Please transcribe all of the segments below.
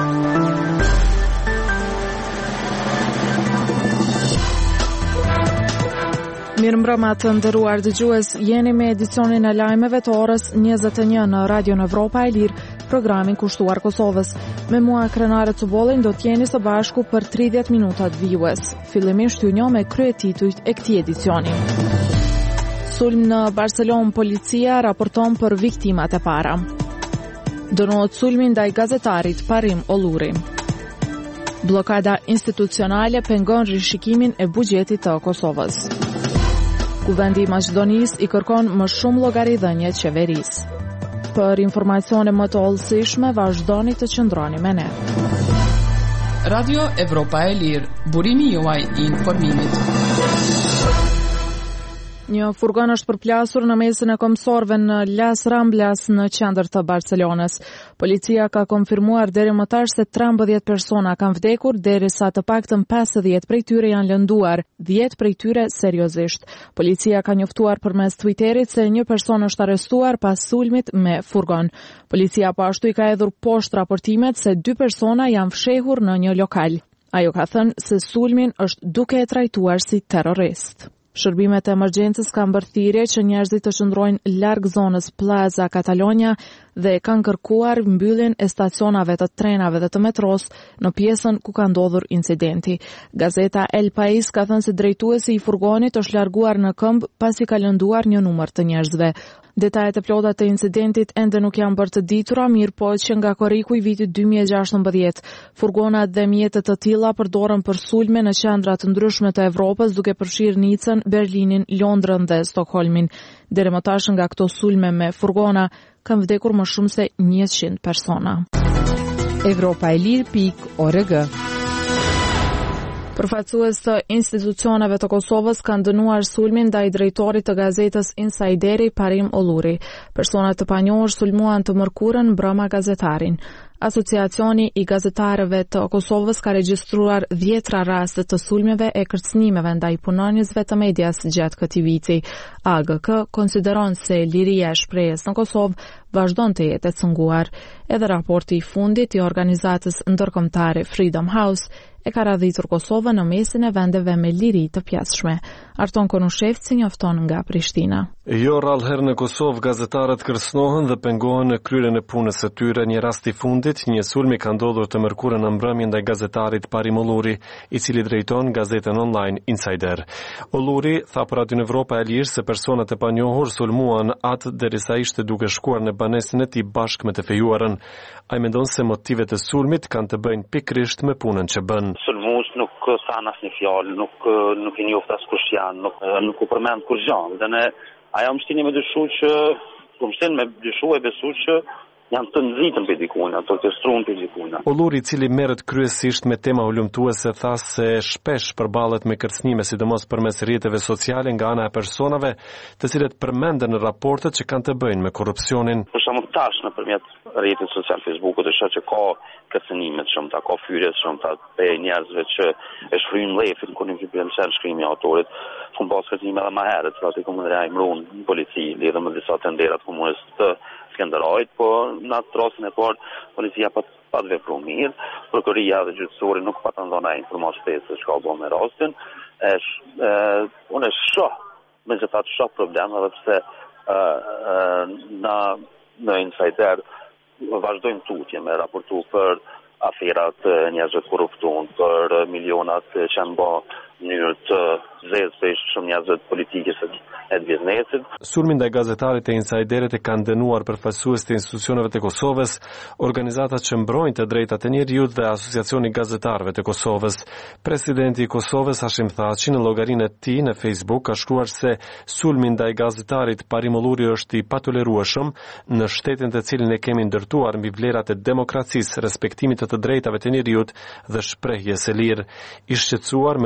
Mirëmbrëma të nderuar dëgjues, jeni me edicionin e lajmeve të orës 21 në Radio Evropa e Lirë, programin kushtuar Kosovës. Me mua Krenare Cubolin do t'jeni së bashku për 30 minutat vijues. Fillimisht ju njoh me kryetitujt e këtij edicioni. Sulm në Barcelonë, policia raporton për viktimat e para. Dënohet sulmi ndaj gazetarit Parim Olluri. Blokada institucionale pengon rishikimin e buxhetit të Kosovës. Kuvendi i Maqedonisë i kërkon më shumë llogaridhënie qeverisë. Për informacione më të hollësishme, vazhdoni të qëndroni me ne. Radio Evropa e Lirë, burimi juaj i informimit. Një furgon është përplasur në mesin e kombësorëve në Las Ramblas në qendër të Barcelonës. Policia ka konfirmuar deri më tash se 13 persona kanë vdekur, derisa të paktën 50 prej tyre janë lënduar, 10 prej tyre seriozisht. Policia ka njoftuar përmes Twitterit se një person është arrestuar pas sulmit me furgon. Policia po ashtu i ka hedhur poshtë raportimet se 2 persona janë fshehur në një lokal. Ajo ka thënë se sulmin është duke e trajtuar si terrorist. Shërbimet e emergjencës kanë bërë thirrje që njerëzit të qëndrojnë larg zonës Plaza Catalonia dhe kanë kërkuar mbylljen e stacionave të trenave dhe të metros në pjesën ku ka ndodhur incidenti. Gazeta El País ka thënë se drejtuesi i furgonit është larguar në këmbë pasi ka lënduar një numër të njerëzve. Detajet e plota të incidentit ende nuk janë bërë të ditura, mirë po që nga korriku i vitit 2016. Furgonat dhe mjetet të tilla përdoren për sulme në qendra të ndryshme të Evropës, duke përfshirë Nicën, Berlinin, Londrën dhe Stockholmin. Deri më tash nga këto sulme me furgona kanë vdekur më shumë se 100 persona. Evropaelir.org. Përfaqësues të institucioneve të Kosovës kanë dënuar sulmin ndaj drejtorit të gazetës Insideri Parim Olluri. Personat të panjohur sulmuan të mërkurën mbrëma gazetarin. Asociacioni i gazetarëve të Kosovës ka regjistruar 10 raste të sulmeve e kërcënimeve ndaj punonjësve të medias gjatë këtij viti. AGK konsideron se liria e shprehjes në Kosovë vazhdon të jetë e cënguar. Edhe raporti i fundit i organizatës ndërkombëtare Freedom House e ka radhitur Kosovën në mesin e vendeve me liri të pjasshme. Arton Konushevci njofton nga Prishtina. Jo rallëherë në Kosovë gazetarët kërcënohen dhe pengohen në kryerjen e punës së tyre. Një rast i fundit, një sulm ka ndodhur të mërkurën në mbrëmje ndaj gazetarit Parim Olluri, i cili drejton gazetën online Insider. Olluri tha për Radio Evropa e Lirë se personat e panjohur sulmuan atë derisa ishte duke shkuar në banesën e tij bashkë me të fejuarën. Ai mendon se motivet e sulmit kanë të bëjnë pikërisht me punën që bën. Sulmues nuk than asnjë fjalë, nuk i njoft as kush janë, nuk u përmend kur gjë. Dhe ne ajo më shtini me dyshu që e besu që janë të nxitën për dikujna, të orkestruan për dikujna. Olluri, i cili merret kryesisht me tema ulëmtuese, tha se shpesh përballet me kërcënime, sidomos përmes rrjeteve sociale nga ana e personave, të cilët përmenden në raportet që kanë të bëjnë me korrupsionin. Për shembull tash nëpërmjet rrjetit social Facebookut, është që ka kërcënime të shumta, ka fyrje të shumta pe njerëzve që e shfryjnë lefin kur nuk i bën sen shkrimi i autorit. Fund pas kërcënime edhe më herët, pra të komunëria i mron në polici, lidhur me disa tenderat komunist të Skenderajt, po në atë rastin e parë policia pa të vepruar mirë, prokuroria dhe gjyqësori nuk pa të ndonë informacion se çka bën me rastin. Unë shoh problem edhe pse në Insider vazhdojmë tutje me raportu për aferat njerëzve të korruptuar, për milionat që janë bë mënyrë të zezë shumë njerëzve të politikës e të biznesit. Sulmi ndaj gazetarit e Insiderit e kanë dënuar përfaqësues të institucioneve të Kosovës, organizatat që mbrojnë të drejtat e njerëzit dhe Asociacioni i Gazetarëve të Kosovës. Presidenti i Kosovës Hashim Thaçi në llogarinë e tij në Facebook ka shkruar se sulmi ndaj gazetarit Parim Olluri është i patolerueshëm në shtetin të cilin e kemi ndërtuar mbi vlerat e demokracisë, respektimit të drejtave të njerëzit dhe shprehjes së lirë. I shqetësuar me lajmin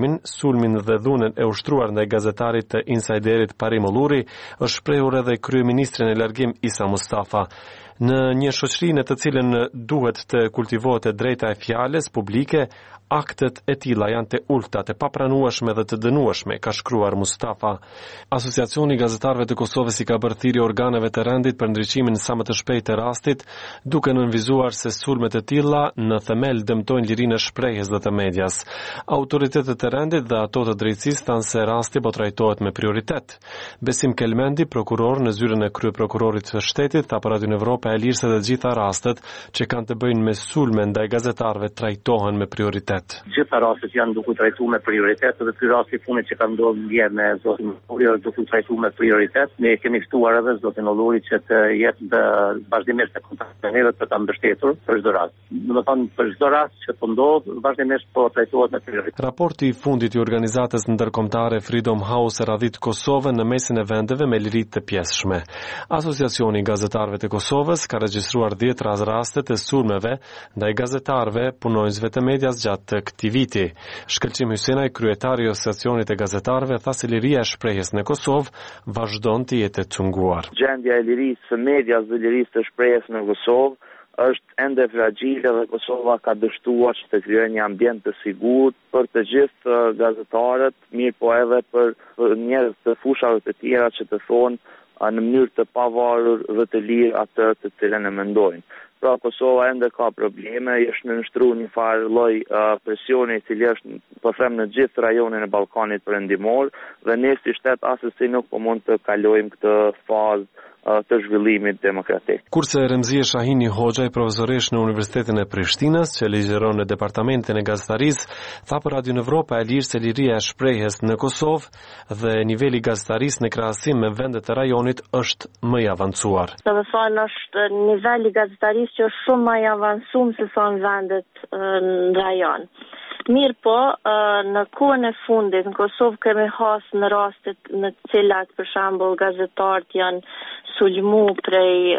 Islamin, sulmin dhe dhunën e ushtruar ndaj gazetarit të Insiderit Pari Molluri, është shprehur edhe kryeministri në largim Isa Mustafa. Në një shoqëri në të cilën duhet të kultivohet e drejta e fjalës publike, aktet e tilla janë të ulta, të papranueshme dhe të dënueshme, ka shkruar Mustafa. Asociacioni i gazetarëve të Kosovës i ka bërë thirrje organeve të rendit për ndriçimin sa më të shpejtë të rastit, duke nënvizuar se sulmet e tilla në themel dëmtojnë lirinë e shprehjes dhe të medias. Autoritetet e rendit dhe ato të drejtësisë thanë se rasti po trajtohet me prioritet. Besim Kelmendi, prokuror në zyrën e kryeprokurorit të shtetit, tha për Radio Evropa e Lirë se të gjitha rastet që kanë të bëjnë me sulme ndaj gazetarëve trajtohen me prioritet. Gjitha rastet janë duke trajtuar me prioritet dhe ky rast i fundit që ka ndodhur dje me zotin Ulluri është duke trajtuar me prioritet. Ne kemi ftuar edhe zotin Ulluri që të jetë vazhdimisht në kontakt me ne për ta mbështetur për çdo rast. Domethënë për çdo rast që po ndodh, vazhdimisht po trajtohet me prioritet. Raporti i fundit i organizatës ndërkombëtare Freedom House e radhit Kosovën në mesin e vendeve me liri të pjesshme. Asociacioni i gazetarëve të Kosovës ka regjistruar 10 raste të sulmeve ndaj gazetarëve, punonjësve të medias gjatë të këtij viti. Shkëlqim Hysenaj, kryetari i Asociacionit e Gazetarëve, tha se liria e shprehjes në Kosovë vazhdon të jetë e cunguar. Gjendja e lirisë së medias dhe lirisë të shprehjes në Kosovë është ende fragile dhe Kosova ka dështuar që të krijojë një ambient të sigurt për të gjithë gazetarët, mirë po edhe për njerëz të fushave të tjera që të thonë në mënyrë të pavarur dhe të lirë atë të cilën e mendojnë. Pra Kosova ende ka probleme, është nënshtruar një farë lloj presioni i cili është po them në gjithë rajonin e Ballkanit perëndimor dhe ne si shtet asesi nuk po mund të kalojmë këtë fazë të zhvillimit demokratik. Kurse Remzie Shahini Hoxha, profesoresh në Universitetin e Prishtinës, që ligjeron në Departamentin e Gazetarisë, tha për Radio Evropa e Lirë se liria e shprehjes në Kosovë dhe niveli gazetarisë në krahasim me vendet e rajonit është më i avancuar. Do të thonë është niveli gazetarisë që është shumë më i avancuar se sa në vendet në rajon. Mirë po, në kohën e fundit, në Kosovë kemi hasë në rastet në cilat, për shembull, gazetarët janë sulmu prej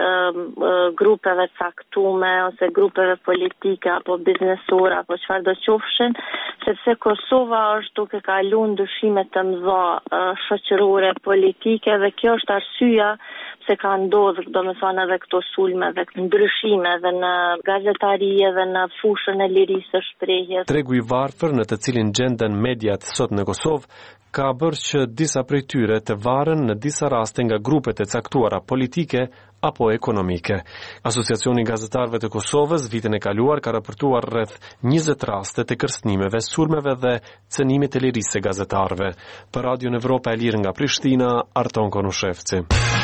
grupeve caktume ose grupeve politike apo biznesore apo çfarë do qofshin, sepse Kosova është duke kaluar ndryshime të mëdha shoqërore, politike dhe kjo është arsyeja se ka ndodhur, domethënë edhe këto sulme dhe ndryshime edhe në gazetari edhe në fushën e lirisë së shprehjes. Tregu i varfër në të cilin gjenden mediat sot në Kosovë ka bërë që disa prej tyre të varen në disa raste nga grupet e caktuara politike apo ekonomike. Asociacioni i Gazetarëve të Kosovës vitin e kaluar ka raportuar rreth 20 raste të kërcënimeve, sulmeve dhe cënimit të lirisë së gazetarëve. Për Radio Evropa e Lirë nga Prishtina, Arton Konushevci.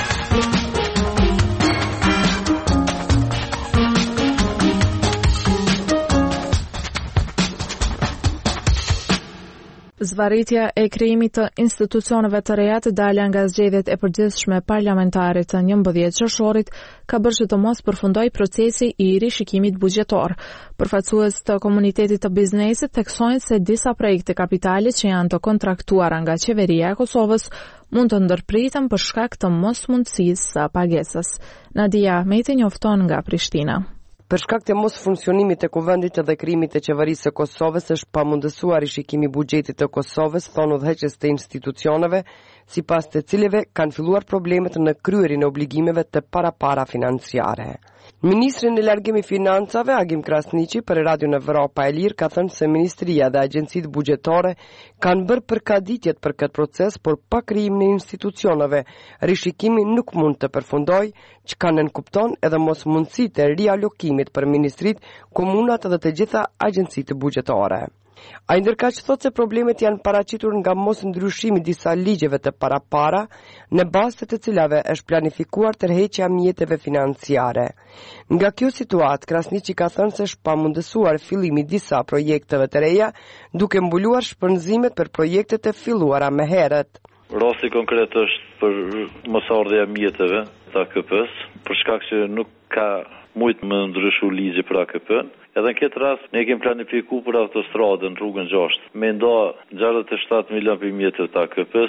Zvarritja e krijimit të institucioneve të reja të dalja nga zgjedhjet e përgjithshme parlamentare të 11 qershorit ka bërë që të mos përfundoj procesi i rishikimit buxhetor. Përfaqësues të komunitetit të biznesit theksojnë se disa projekte kapitale që janë të kontraktuara nga qeveria e Kosovës mund të ndërpriten për shkak të mosmundësisë së pagesës. Nadia Ahmeti njofton nga Prishtina. Për shkak të mos funksionimit të kuvendit dhe krijimit të qeverisë së Kosovës është pamundësuar rishikimi i buxhetit të Kosovës, thonë udhëheqës të institucioneve, sipas të cilëve kanë filluar problemet në kryerjen e obligimeve të para financiare. Ministri në largim i financave, Agim Krasniqi, për Radio Evropa e Lirë ka thënë se ministria dhe agjencitë buxhetore kanë bërë përkatitjet për këtë proces, por pa krijimin e institucioneve, rishikimi nuk mund të përfundojë, çka nënkupton edhe mosmundësitë e rialokimit për ministrit, komunat dhe të gjitha agjencitë buxhetore. Ai ndërkaq thotë se problemet janë paraqitur nga mos ndryshimi i disa ligjeve të para, në bazë të cilave është planifikuar tërheqja e mjeteve financiare. Nga kjo situatë, Krasniqi ka thënë se është pamundësuar fillimi i disa projekteve të reja, duke mbuluar shpenzimet për projektet e filluara më herët. Rasti konkret është për mosardhja e mjeteve të AKP-s, për shkak që nuk ka mujt më ndryshu ligji për AKP-n. Edhe në këtë rast ne kemi planifikuar për autostradën rrugën 6. Me nda 67 milion për mjetët të AKP-s,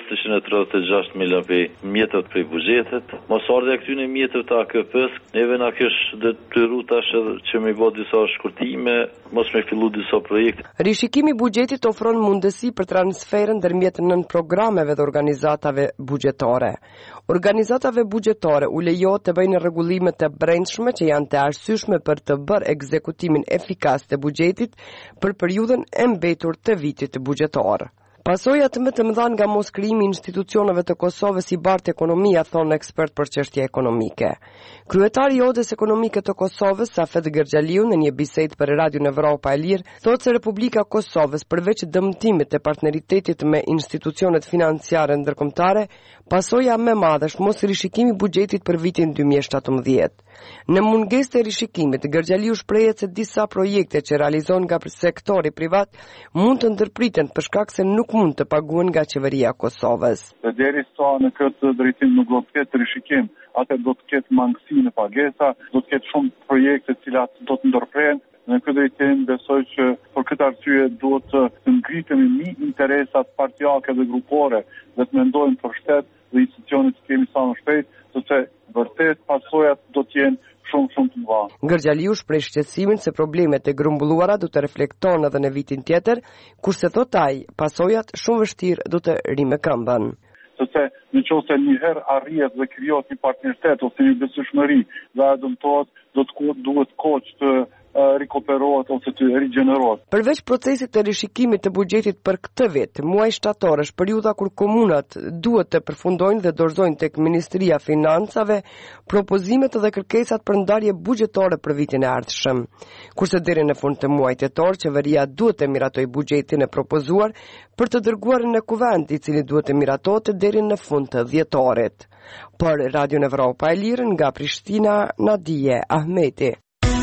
336 milion për mjetët për buxhetit. Mosardhja këtyre mjetëve të AKP-s, neve na kish detyru tash që me bë disa shkurtime, mos me fillu disa projekte. Rishikimi i buxhetit ofron mundësi për transferën ndërmjet nën programeve dhe organizatave buxhetare. Organizatave buxhetare u lejohet të bëjnë rregullimet e brendshme që janë të arsyeshme për të bërë ekzekutimin efikas të buxhetit për periudhën e mbetur të vitit buxhetar. Pasojat më të mëdha nga mos krijimi i institucioneve të Kosovës i bart ekonomia, thonë ekspert për çështje ekonomike. Kryetari i Odës Ekonomike të Kosovës, Safet Gerxhaliu, në një bisedë për Radion Evropa e Lirë, thotë se Republika e Kosovës, përveç dëmtimit të partneritetit me institucionet financiare ndërkombëtare, pasoja më e madhe është mos rishikimi i buxhetit për vitin 2017. Në mungesë të rishikimit, Gerxhaliu shprehet se disa projekte që realizohen nga sektori privat mund të ndërpriten për shkak se nuk mund të paguhen nga qeveria e Kosovës. Derisa në këtë drejtim nuk do të ketë rishikim, atë do të ketë mangësi në pagesa, do të ketë shumë projekte të cilat do të ndërprehen. Në këtë drejtim besoj që për këtë arsye duhet të ngritemi një interesat partijake dhe grupore dhe të mendojmë për shtet dhe institucionet që kemi sa më shpejt, sepse vërtet pasojat do të jenë shumë të mëdha. Gerxhaliu shpreh shqetësimin se problemet e grumbulluara do të reflektohen edhe në vitin tjetër, kurse thot ai, pasojat shumë vështirë do të rinë këmbën. Sepse nëse një herë arrihet dhe krijohet një partneritet ose një besueshmëri dhe dëmtohet, duhet kohë të rikuperohet ose të rigjenerohet. Përveç procesit të rishikimit të buxhetit për këtë vit, muaji shtator është periudha kur komunat duhet të përfundojnë dhe dorëzojnë tek Ministria e Financave propozimet dhe kërkesat për ndarje buxhetore për vitin e ardhshëm. Kurse deri në fund të muajit tetor, qeveria duhet të miratojë buxhetin e propozuar për të dërguar në kuvend, i cili duhet të miratohet deri në fund të dhjetorit. Për Radio Evropa e Lirë nga Prishtina, Nadije Ahmeti.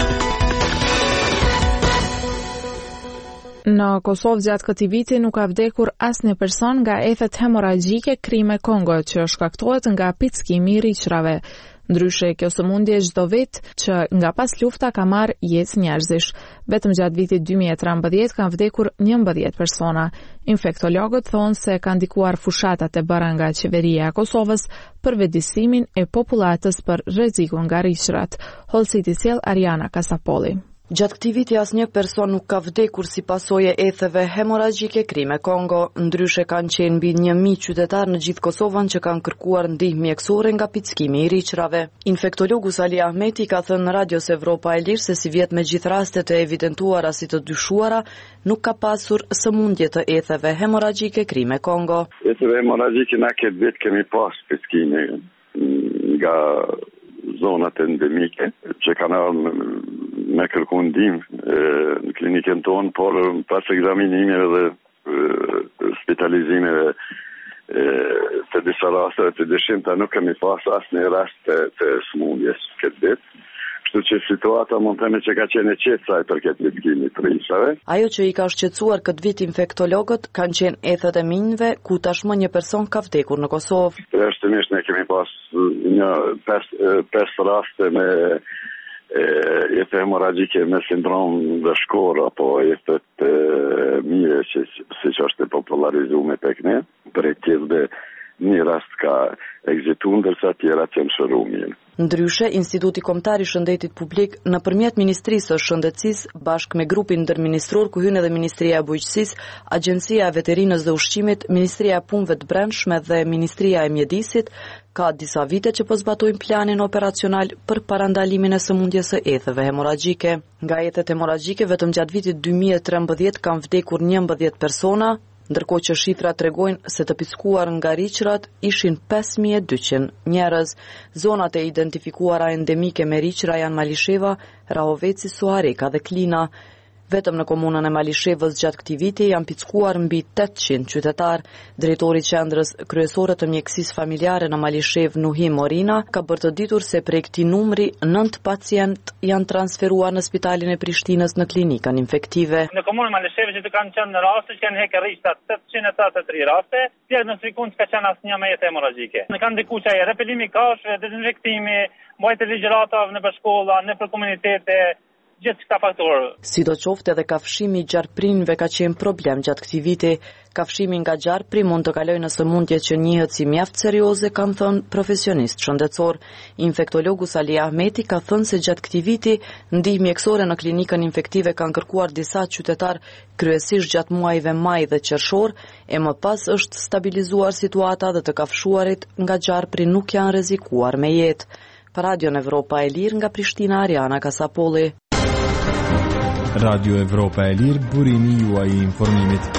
Në Kosovë gjatë këtij viti nuk ka vdekur asnjë person nga ethet hemoragjike krime Kongo që shkaktohet nga pickimi i riçrave. Ndryshe, kjo sëmundje çdo vit që nga pas lufta ka marrë jetë njerëzish. Vetëm gjatë vitit 2013 kanë vdekur 11 persona. Infektologët thonë se kanë ndikuar fushatat e bëra nga qeveria e Kosovës për vetëdijsimin e popullatës për rrezikun nga riçrat. Holciti sjell Ariana Kasapolli. Gjatë këtij viti asnjë person nuk ka vdekur si pasojë e etheve hemoragjike krime Kongo. Ndryshe kanë qenë mbi 1000 qytetarë në gjithë Kosovën që kanë kërkuar ndihmë mjekësore nga pickimi i riçrave. Infektologu Sali Ahmeti ka thënë në Radios Evropa e Lirë se si vjet me gjithë rastet e evidentuara si të dyshuara, nuk ka pasur sëmundje të etheve hemoragjike krime Kongo. Etheve hemoragjike na këtë vit kemi pas pickime nga zonat endemike që kanë me kërku ndihmë në klinikën tonë, por pas ekzaminimeve dhe spitalizimeve të disa rasteve të dëshimta nuk kemi pas asnjë rast të sëmundjes këtë vit. Kështu që situata mund të themi që ka qenë e qetë sa i përket pickimit të riçrave. Ajo që i ka shqetësuar këtë vit infektologët kanë qenë ethet e minjve, ku tashmë një person ka vdekur në Kosovë. Përjashtimisht ne kemi pas një 5 raste me jetë hemoragjike me sindrom dhe shkor apo jetë mire që siç është popularizuar tek ne, për tjetër një rast ka ekzitu ndërsa tjera që në shërumin. Ndryshe, Instituti Kombëtar i Shëndetit Publik nëpërmjet Ministrisë së Shëndetësisë bashkë me grupin ndërministror ku hyn edhe Ministria e Bujqësisë, Agjencia e Veterinës dhe Ushqimit, Ministria e Punëve të Brendshme dhe Ministria e Mjedisit ka disa vite që po zbatojnë planin operacional për parandalimin e sëmundjes së etheve hemoragjike. Nga ethet hemoragjike vetëm gjatë vitit 2013 kanë vdekur 11 persona, ndërkohë që shifrat tregojnë se të pickuar nga riçrat ishin 5200 njerëz. Zonat e identifikuara endemike me riçra janë Malisheva, Rahoveci, Suareka dhe Klina. Vetëm në komunën e Malishevës gjatë këtij viti janë pickuar mbi 800 qytetar. Drejtori i qendrës kryesore të mjekësisë familjare në Malishev, Nuhi Morina, ka bërë të ditur se prej këtij numri 9 pacient janë transferuar në spitalin e Prishtinës në klinikën infektive. Në komunën e Malishevës që kanë qenë raste që kanë hequr riçrat 883 raste, diagnostikun s'ka qenë asnjë me jetë hemoragjike. Ne kanë ndikuar repelimi kafshëve, dezinfektimi, mbajtje e ligjëratave nëpër shkolla, nëpër komunitete, gjithë këta faktorë. Sidoqoftë edhe kafshimi i gjarprinëve ka qenë problem gjatë këtij viti. Kafshimi nga gjarpri mund të kalojë në sëmundje që njihet si mjaft serioze, kanë thënë profesionist shëndetësor. Infektologu Sali Ahmeti ka thënë se gjatë këtij viti ndihmë mjekësore në klinikën infektive kanë kërkuar disa qytetar, kryesisht gjatë muajve maj dhe qershor, e më pas është stabilizuar situata dhe të kafshuarit nga gjarpri nuk janë rrezikuar me jetë. Për Radio Evropa e Lirë nga Prishtina, Ariana Kasapolli. Radio Evropa e Lirë, burimi juaj i informimit.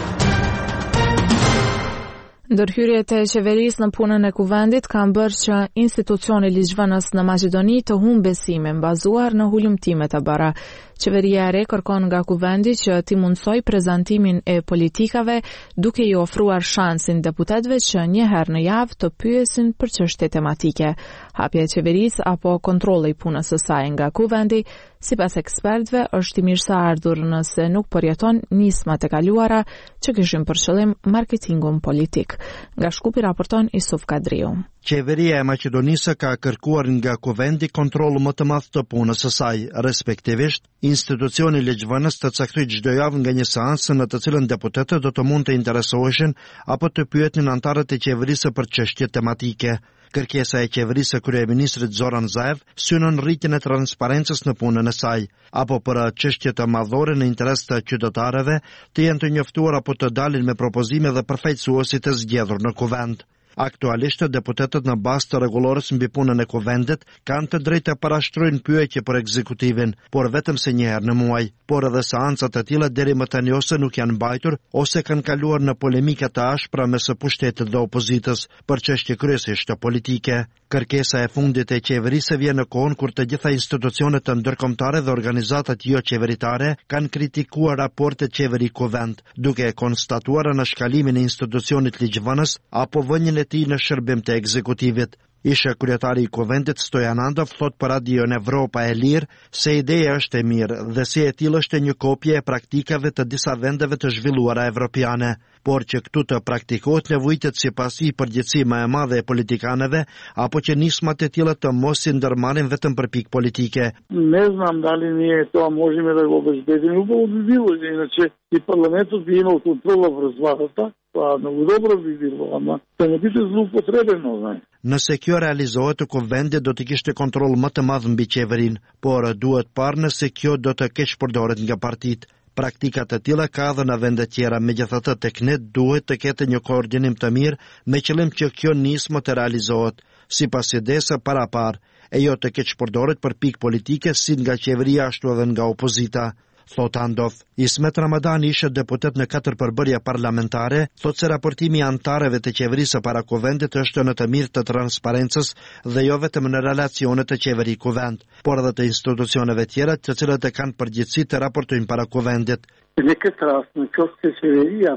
Ndërhyrjet e qeverisë në punën e kuvendit kanë bërë që institucioni ligjvënës në Maqedoni të humbë besimin bazuar në hulumtime të bëra. Qeveria e re kërkon nga kuvendi që t'i mundsoj prezantimin e politikave duke i ofruar shansin deputetëve që një herë në javë të pyesin për çështje tematike. Hapja e qeverisë apo kontrolli i punës së saj nga kuvendi, sipas ekspertëve, është i mirëseardhur nëse nuk përjeton nismat e kaluara që kishin për qëllim marketingun politik. Nga Shkupi raporton Isuf Kadriu. Qeveria e Maqedonisë ka kërkuar nga kuvendi kontroll më të madh të punës së saj, respektivisht institucioni ligjvënës të caktojë çdo javë nga një seancë në të cilën deputetët do të mund të interesoheshin apo të pyetnin anëtarët e qeverisë për çështje tematike. Kërkesa e qeverisë së kryeministrit Zoran Zaev synon rritjen e transparencës në punën e saj, apo për çështje të madhore në interes të qytetarëve të jenë të njoftuar apo të dalin me propozime dhe përfaqësuesit e zgjedhur në kuvend. Aktualisht, deputetët në bazë të rregullores mbi punën e kuvendit kanë të drejtë të parashtrojnë pyetje për ekzekutivin, por vetëm se një herë në muaj. Por edhe seancat e tilla deri më tani ose nuk janë mbajtur ose kanë kaluar në polemika të ashpra mes së pushtetit dhe opozitës për çështje kryesisht politike. Kërkesa e fundit e qeverisë vjen në kohën kur të gjitha institucionet të ndërkombëtare dhe organizatat jo qeveritare kanë kritikuar raportet qeveri-kuvend, duke konstatuar anashkalimin e institucionit ligjvënës apo vënien e tij në shërbim të ekzekutivit. Isha kryetari i kuvendit Stojan Andov thot për Radio Evropa e Lirë se ideja është e mirë dhe si e tillë është një kopje e praktikave të disa vendeve të zhvilluara evropiane, por që këtu të praktikohet nevojitet sipas i përgjegjësi më e madhe e politikanëve apo që nismat e tilla të mos i ndërmarrin vetëm për pikë politike. Ne znam da li nije to, a možemo da ga obezbedimo, upravo bi bilo, inače i parlamentът bi imao kontrola vърху владата, pa много dobro bi bilo, ama da ne biti zloupotrebeno, znaš. Nëse kjo realizohet, kuvendi do të kishte kontroll më të madh mbi qeverinë, por duhet parë nëse kjo do të keq përdoret nga partitë. Praktikat e tilla ka edhe në vende tjera, megjithatë tek ne duhet të ketë një koordinim të mirë me qëllim që kjo nismë të realizohet, sipas idesë parapar, e jo të keq përdoret për pikë politike si nga qeveria ashtu edhe nga opozita. Thot Andov. Ismet Ramadani ishte deputet në 4 përbërje parlamentare, thot se raportimi i anëtarëve të qeverisë para kuvendit është në të mirë të transparencës dhe jo vetëm në relacionet të qeveri-kuvend, por edhe të institucioneve tjera të cilat e kanë përgjegjësi të raportojnë para kuvendit. Në këtë rast, në qoftë se qeveria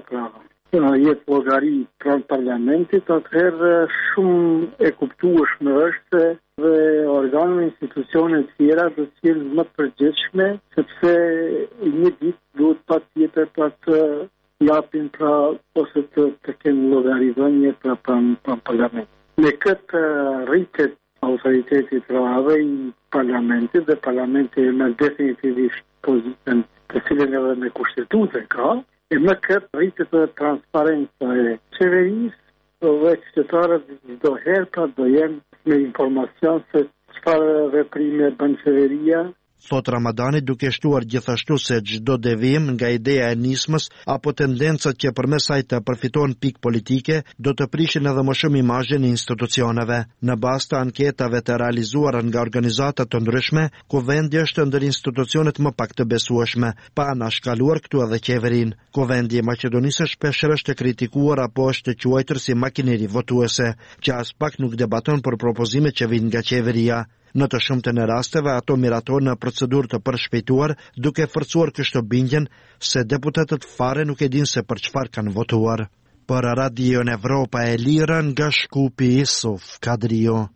jetë llogari pranë parlamentit, atëherë shumë e kuptueshme është dhe organet institucione tjera do të jenë më të përgjegjshme, sepse një ditë duhet patjetër të japin ose të kenë llogaridhënie pranë parlamentit. Me këtë rritet autoriteti dhe i parlamentit dhe parlamenti me definitivisht pozitën të cilën edhe me kushtetutën ka. E më këtë rritet dhe transparenca e qeverisë dhe qytetarët çdo herë do jenë me informacion se çfarë veprime bën qeveria. Thot Ramadani, duke shtuar gjithashtu se çdo devijim nga ideja e nismës apo tendencat që përmes saj të përfitojnë pikë politike do të prishin edhe më shumë imazhin e institucioneve. Në bazë të anketave të realizuara nga organizata të ndryshme, kuvendi është ndër institucionet më pak të besueshme, pa anashkaluar këtu edhe qeverinë. Kuvendi i Maqedonisë shpeshherë është kritikuar apo është quajtur si makineri votuese, që as pak nuk debaton për propozimet që vijnë nga qeveria. Në të shumtën e rasteve ato miratojnë në procedurë të përshpejtuar, duke forcuar kështu bindjen se deputetët fare nuk e dinë se për çfarë kanë votuar. Për Radio Evropa e Lirë nga Shkupi, Isuf Kadrio.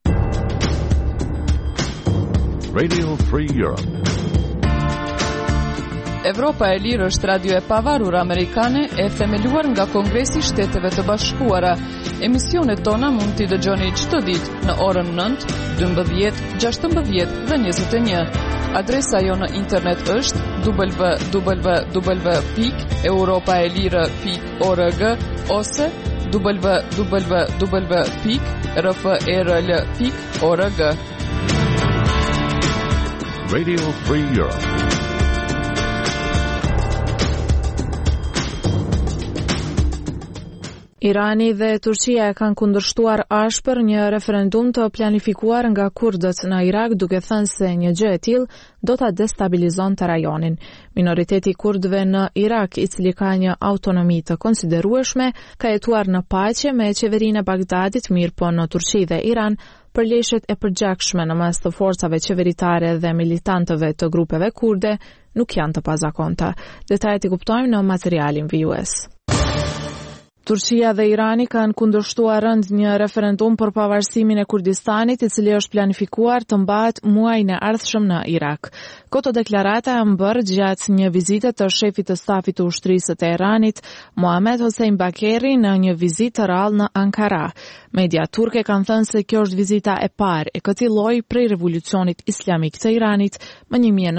Radio Free Europe. Evropa e Lirë është radio e pavarur amerikane e themeluar nga Kongresi i Shteteve të Bashkuara. Emisionet tona mund t'i dëgjoni çdo ditë në orën 9, 12, 16 dhe 21. Adresa jo në internet është www.europaelire.org ose www.rfrl.org. Radio Free Europe. Irani dhe Turqia kanë kundërshtuar ashpër një referendum të planifikuar nga kurdët në Irak, duke thënë se një gjë e tillë do ta destabilizonte rajonin. Minoriteti kurdëve në Irak, i cili ka një autonomi të konsiderueshme, ka jetuar në paqe me qeverinë e Bagdadit, mirë po në Turqi dhe Iran, përleshjet e përgjakshme në mes të forcave qeveritare dhe militantëve të grupeve kurde nuk janë të pazakonta. Detajet i kuptojmë në materialin vijues. Turqia dhe Irani kanë kundërshtuar rënd një referendum për pavarësimin e Kurdistanit, i cili është planifikuar të mbahet muajin e ardhshëm në Irak. Këto deklarata janë bërë gjatë një vizite të shefit të stafit të ushtrisë të Iranit, Mohamed Hossein Bakeri, në një vizitë të rrallë në Ankara. Media turke kanë thënë se kjo është vizita e parë e këtij lloji prej revolucionit islamik të Iranit më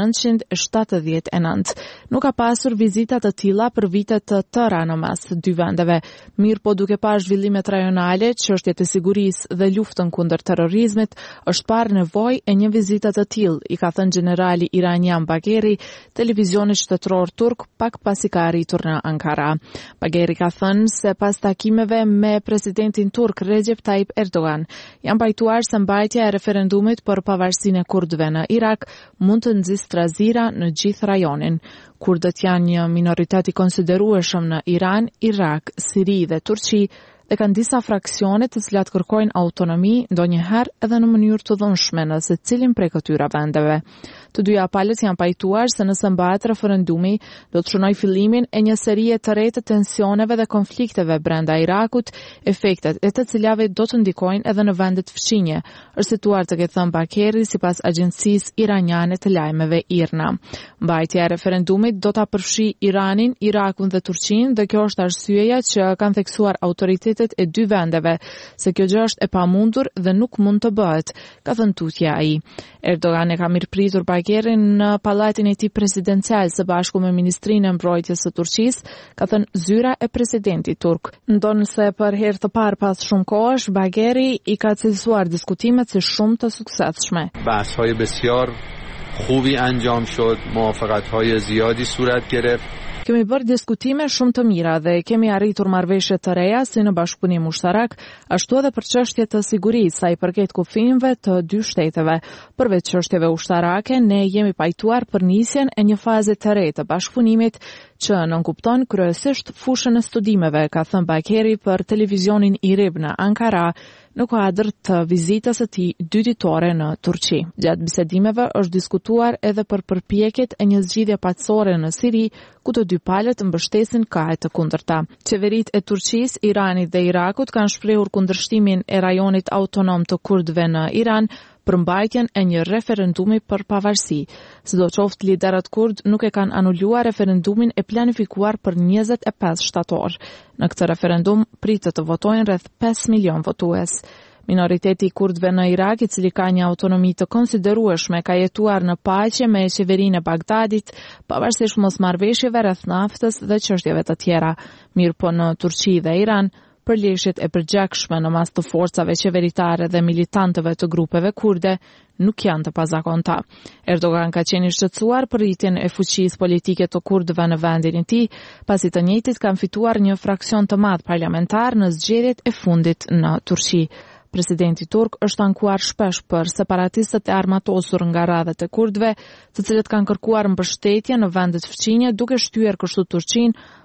1979. Nuk ka pasur vizita të tilla për vite të tëra në mes të dy vendeve. Mirë po duke parë zhvillimet rajonale, çështjet e sigurisë dhe luftën kundër terrorizmit, është parë nevojë e një vizite të tillë, i ka thënë generali iranian Bagheri televizionit shtetëror turk pak pasi ka arritur në Ankara. Bagheri ka thënë se pas takimeve me presidentin turk Recep Tayyip Erdogan, janë pajtuar se mbajtja e referendumit për pavarësinë e kurdëve në Irak mund të nxjisë trazira në gjithë rajonin. Kurdët janë një minoritet i konsiderueshëm në Iran, Irak, Siri dhe Turqi dhe kanë disa fraksione të cilat kërkojnë autonomi, ndonjëherë edhe në mënyrë të dhunshme në secilin prej këtyre vendeve. Të dyja palët janë pajtuar se nëse mbahet referendumi, do të shënojë fillimin e një serie të re të tensioneve dhe konflikteve brenda Irakut, efektet e të cilave do të ndikojnë edhe në vendet fqinje, është situar të ketë thënë Bakeri sipas agjencisë iraniane të lajmeve IRNA. Mbajtja e referendumit do ta përfshijë Iranin, Irakun dhe Turqinë dhe kjo është arsyeja që kanë theksuar autoritetet e dy vendeve, se kjo gjë është e pamundur dhe nuk mund të bëhet, ka thënë tutje ai. Erdogan e ka mirëpritur Bagherin në pallatin e tij presidencial së bashku me ministrinë e mbrojtjes së Turqisë, ka thënë zyra e presidentit turk. Ndonë se për herë të parë pas shumë kohësh, Bagheri i ka cilësuar diskutimet si shumë të suksesshme. بحث‌های بسیار خوبی انجام شد، موافقت‌های زیادی صورت گرفت. Kemi bërë diskutime shumë të mira dhe kemi arritur marrëveshje të reja si në bashkëpunim ushtarak, ashtu edhe për çështje të sigurisë sa i përket kufijve të dy shteteve. Përveç çështjeve ushtarake, ne jemi pajtuar për nisjen e një faze të re të bashkëpunimit që nënkupton kryesisht fushën e studimeve, ka thënë Bagheri për televizionin IRIB në Ankara në kuadër të vizitës së tij dyditore në Turqi. Gjatë bisedimeve është diskutuar edhe për përpjekjet e një zgjidhje paqësore në Siri, ku të dy palët mbështesin kahet të kundërta. Qeveritë e Turqisë, Iranit dhe Irakut kanë shprehur kundërshtimin e rajonit autonom të kurdëve në Iran për mbajtjen e një referendumi për pavarësi. Sidoqoftë liderët kurd nuk e kanë anuluar referendumin e planifikuar për 25 shtator. Në këtë referendum pritet të votojnë rreth 5 milion votues. Minoriteti i kurdëve në Irak, i cili ka një autonomi të konsiderueshme, ka jetuar në paqe me qeverinë e Bagdadit, pavarësisht mosmarrëveshjeve rreth naftës dhe çështjeve të tjera. Mirë po në Turqi dhe Iran, përleshjet e përgjakshme në mes të forcave qeveritare dhe militantëve të grupeve kurde nuk janë të pazakonta. Erdogan ka qenë i shqetësuar për rritjen e fuqisë politike të kurdëve në vendin e tij, pasi të njëjtit kanë fituar një fraksion të madh parlamentar në zgjedhjet e fundit në Turqi. Presidenti turk është ankuar shpesh për separatistët e armatosur nga radhët e kurdëve, të cilët kanë kërkuar mbështetje në vendet fqinje duke shtyer kështu Turqinë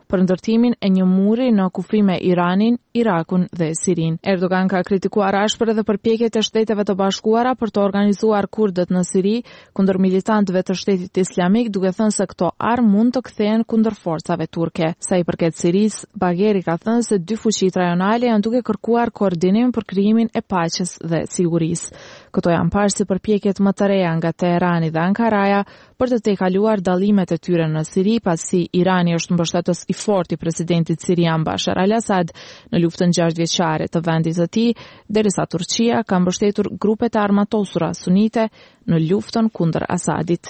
për ndërtimin e një muri në kufi me Iranin, Irakun dhe Sirin. Erdogan ka kritikuar ashpër edhe përpjekjet e Shteteve të Bashkuara për të organizuar kurdët në Siri kundër militantëve të Shtetit Islamik, duke thënë se këto armë mund të kthehen kundër forcave turke. Sa i përket Sirisë, Bagheri ka thënë se dy fuqitë rajonale janë duke kërkuar koordinim për krijimin e paqes dhe sigurisë. Këto janë parë si përpjekjet më të reja nga Teherani dhe Ankaraja për të tejkaluar dallimet e tyre në Siri, pasi Irani është mbështetës i fortë i presidentit sirian Bashar al-Assad në luftën 6 vjeçare të vendit të tij, derisa Turqia ka mbështetur grupet e armatosura sunite në luftën kundër Asadit.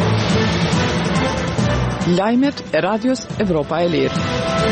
Lajmet e Radios Evropa e Lirë.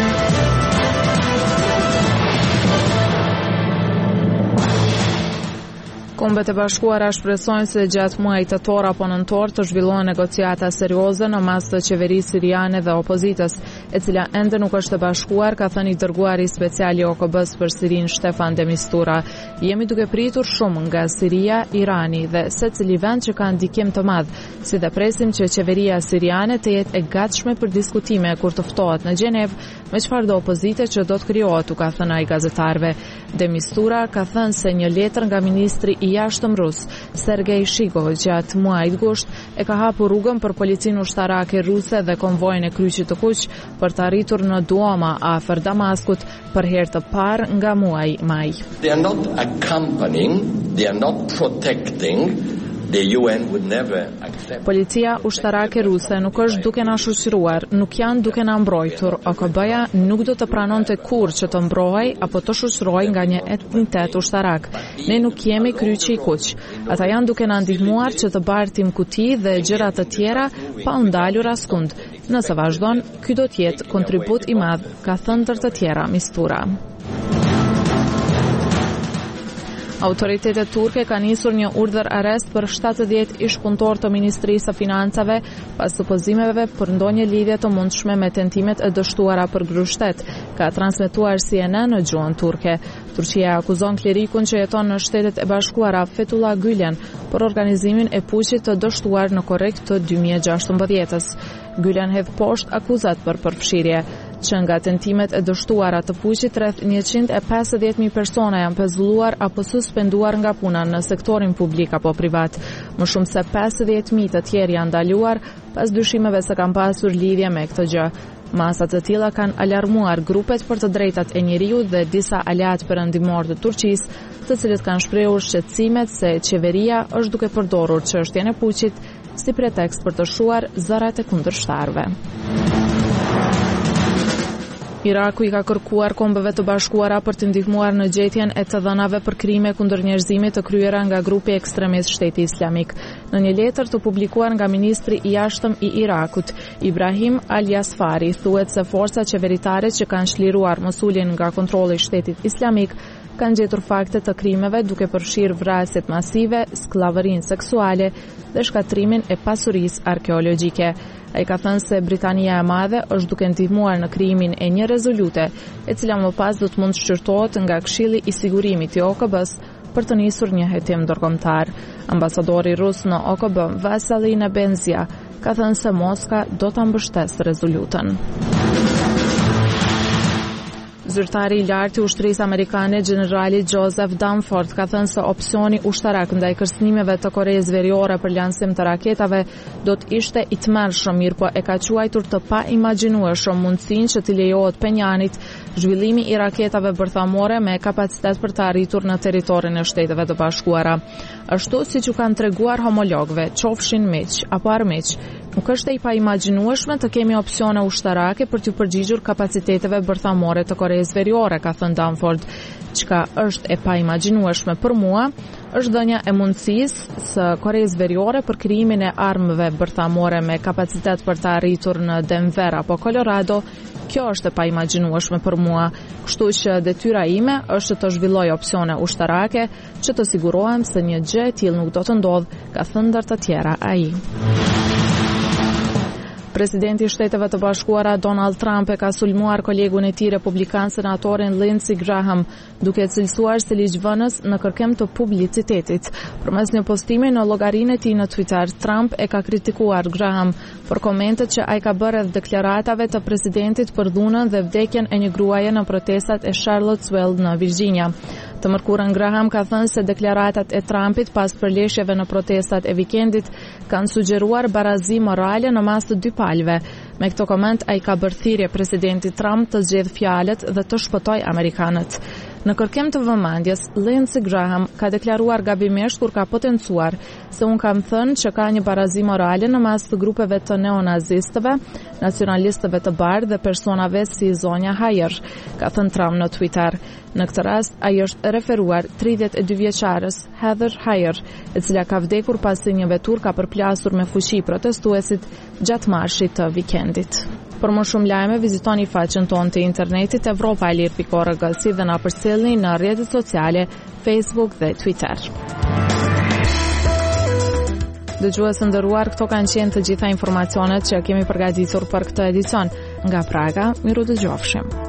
Kombet e Bashkuara shpresojnë se gjatë muajit tetor apo nëntor të zhvillohen negociata serioze në mes të qeverisë siriane dhe opozitës, e cila ende nuk është e bashkuar, ka thënë i dërguari special i OKB-s për Sirinë Stefan de Mistura. Jemi duke pritur shumë nga Siria, Irani dhe secili vend që ka ndikim të madh, si dhe presim që qeveria siriane të jetë e gatshme për diskutime kur të ftohet në Gjenevë me çfarëdo opozite që do të krijohet, u ka thënë ai gazetarëve. De Mistura ka thënë se një letër nga ministri i jashtëm rus, Sergej Shigov, gjatë muajit gusht e ka hapur rrugën për policinë ushtarake ruse dhe konvojin e kryqit të kuq për të arritur në Duoma afër Damaskut për herë të parë nga muaji maj. They are not accompanying, they are not protecting. The UN would never accept. Policia ushtarake ruse nuk është duke na shoqëruar, nuk janë duke na mbrojtur. OKB-ja nuk do të pranonte kurrë që të mbrohej apo të shoqërohej nga një etnitet ushtarak. Ne nuk jemi kryqi i kuq. Ata janë duke na ndihmuar që të bartim kuti dhe gjëra të tjera pa u ndalur askund. Nëse vazhdon, ky do të jetë kontribut i madh, ka thënë ndër të tjera Mistura. Autoritetet turke kanë nisur një urdhër arrest për 70 ish-punëtor të Ministrisë së Financave pas supozimeve për ndonjë lidhje të mundshme me tentimet e dështuara për grushtet, ka transmetuar CNN në gjuhën turke. Turqia akuzon klerikun që jeton në Shtetet e Bashkuara Fethullah Gülen për organizimin e puqit të dështuar në korrekt të 2016-s. Gülen hedh poshtë akuzat për përfshirje, që nga tentimet e dështuara të puqit rreth 150.000 persona janë pezulluar apo suspenduar nga puna në sektorin publik apo privat. Më shumë se 50.000 të tjerë janë ndaluar pas dyshimeve se kanë pasur lidhje me këtë gjë. Masat të tilla kanë alarmuar grupet për të drejtat e njeriut dhe disa aleat perëndimor të Turqisë, të cilët kanë shprehur shqetësimet se qeveria është duke përdorur çështjen e puqit si pretekst për të shuar zërat e kundërshtarëve. Iraku i ka kërkuar Kombeve të Bashkuara për të ndihmuar në gjetjen e të dhënave për krime kundër njerëzimit të kryera nga grupi ekstremist Shteti Islamik. Në një letër të publikuar nga ministri i jashtëm i Irakut, Ibrahim Al-Jasfari, thuhet se forcat qeveritare që kanë shliruar Mosulin nga kontrolli i Shtetit Islamik kanë gjetur fakte të krimeve duke përfshirë vrasjet masive, skllavërinë seksuale dhe shkatrimin e pasurisë arkeologjike. Ai ka thënë se Britania e Madhe është duke ndihmuar në krijimin e një rezolute, e cila më pas do të mund shqyrtohet nga Këshilli i Sigurimit i OKB-s për të nisur një hetim ndërkombëtar. Ambasadori rus në OKB, Vasily Nebenzia, ka thënë se Moska do ta mbështesë rezolutën. Zyrtari i lartë i ushtrisë amerikane, generali Joseph Dunford, ka thënë se opsioni ushtarak ndaj kërcënimeve të Koreas Veriore për lansim të raketave do të ishte i tmerrshëm, mirë po e ka quajtur të paimagjinueshëm mundësinë që t'i lejohet Penjanit zhvillimi i raketave bërthamore me kapacitet për të arritur në territorin e Shteteve të Bashkuara. Ashtu siç u kanë treguar homologëve, qofshin miq apo armiq, nuk është e paimagjinueshme të kemi opsione ushtarake për t'u përgjigjur kapaciteteve bërthamore të Koreas Veriore, ka thënë Dunford. Çka është e paimagjinueshme për mua është dhënia e mundësisë së Koreas Veriore për krijimin e armëve bërthamore me kapacitet për të arritur në Denver apo Colorado. Kjo është e paimagjinueshme për mua, kështu që detyra ime është të zhvilloj opsione ushtarake që të sigurohem se një gjë e tillë nuk do të ndodhë, ka thënë ndër të tjera ai. Presidenti i Shteteve të Bashkuara Donald Trump e ka sulmuar kolegun e tij republikan senatorin Lindsey Graham, duke cilësuar si ligjvënës në kërkim të publicitetit. Përmes një postimi në llogarinë e tij në Twitter, Trump e ka kritikuar Graham për komentet që ai ka bërë rreth deklaratave të presidentit për dhunën dhe vdekjen e një gruaje në protestat e Charlottesville në Virginia. Të mërkurën Graham ka thënë se deklaratat e Trumpit pas përleshjeve në protestat e vikendit kanë sugjeruar barazi morale në mas të dy palëve. Me këto koment ai ka bërë thirrje presidentit Trump të zgjedhë fjalët dhe të shpëtojë amerikanët. Në kërkim të vëmendjes, Lindsey Graham ka deklaruar gabimisht kur ka potencuar se unë kam thënë që ka një barazi morale në mas të grupeve të neonazistëve, nacionalistëve të bardhë dhe personave si zonja Hayer, ka thënë Trump në Twitter. Në këtë rast, ai është referuar 32 vjeçares Heather Hayer, e cila ka vdekur pasi një vetur ka përplasur me fuqi protestuesit gjatë marshit të vikendit. Për më shumë lajme, vizitoni faqen tonë të internetit evropaelir.org si dhe na përcjellni në rrjetet sociale Facebook dhe Twitter. Dëgjues nderuar, këto kanë qenë të gjitha informacionet që kemi përgatitur për këtë edicion. Nga Praga, miru dëgjofshim.